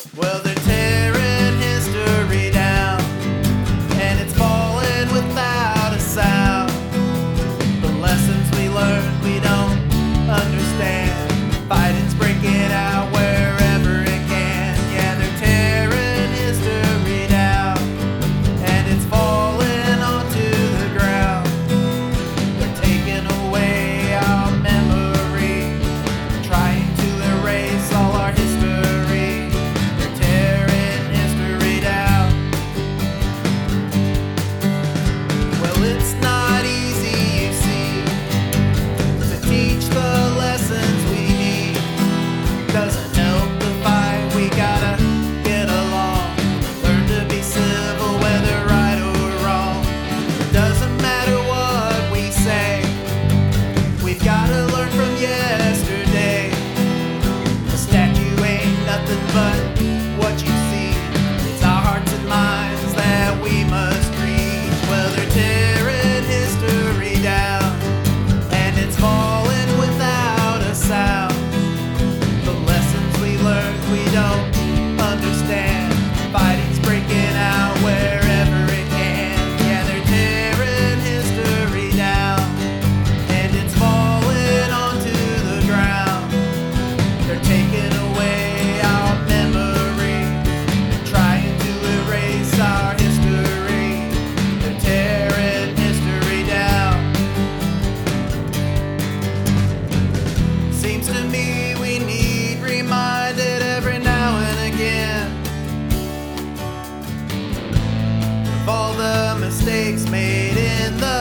Well, they're tearing history down, and it's falling without a sound. The lessons we learned we don't understand. Fighting's breaking out wherever it can. Yeah, they're tearing history down, and it's falling onto the ground. They're taking away our memory, trying to erase all our history. They're tearing history down. Well, it's not easy, you see, to teach the lessons we need. Doesn't help the fight, we gotta get along. Learn to be civil, whether right or wrong. Doesn't matter what we say, we've gotta learn from yesterday. A statue ain't nothing but what you see. It's our hearts and minds that we must reach. Well, they're tearing history down, and it's falling without a sound. The lessons we learned we don't understand. Fighting's breaking out wherever it can. Yeah, they're tearing history down, and it's falling onto the ground. They're taking away our memory, trying to erase our history. They're tearing history down. Seems to me we need reminded every now and again of all the mistakes made in the